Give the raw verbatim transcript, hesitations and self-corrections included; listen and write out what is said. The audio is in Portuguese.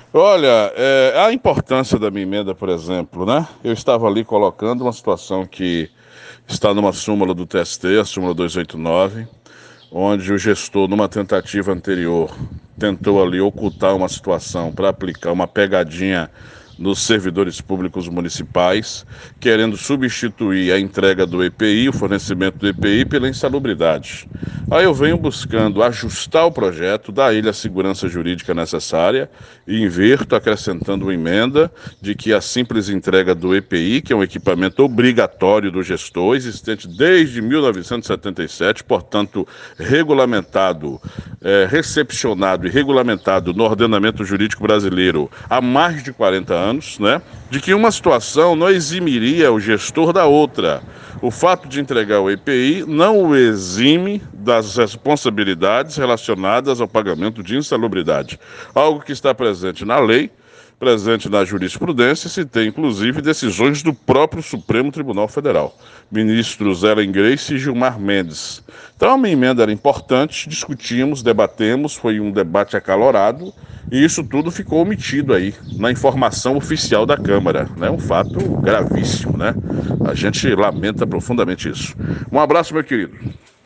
Olha, é, a importância da minha emenda, por exemplo, né? Eu estava ali colocando uma situação que está numa súmula do T S T, a súmula duzentos e oitenta e nove, onde o gestor, numa tentativa anterior, tentou ali ocultar uma situação para aplicar uma pegadinha nos servidores públicos municipais, querendo substituir a entrega do E P I, o fornecimento do E P I, pela insalubridade. Aí eu venho buscando ajustar o projeto, dar a ele a segurança jurídica necessária e inverto acrescentando uma emenda de que a simples entrega do E P I, que é um equipamento obrigatório do gestor, existente desde mil novecentos e setenta e sete, portanto regulamentado, é, recepcionado e regulamentado no ordenamento jurídico brasileiro há mais de quarenta anos, né? De que uma situação não eximiria o gestor da outra. O fato de entregar o E P I não o exime das responsabilidades relacionadas ao pagamento de insalubridade, algo que está presente na lei, presente na jurisprudência, e se tem inclusive decisões do próprio Supremo Tribunal Federal, ministros Ellen Grace e Gilmar Mendes. Então a minha emenda era importante, discutimos, debatemos, foi um debate acalorado, e isso tudo ficou omitido aí na informação oficial da Câmara, né? Um fato gravíssimo, né? A gente lamenta profundamente isso. Um abraço, meu querido.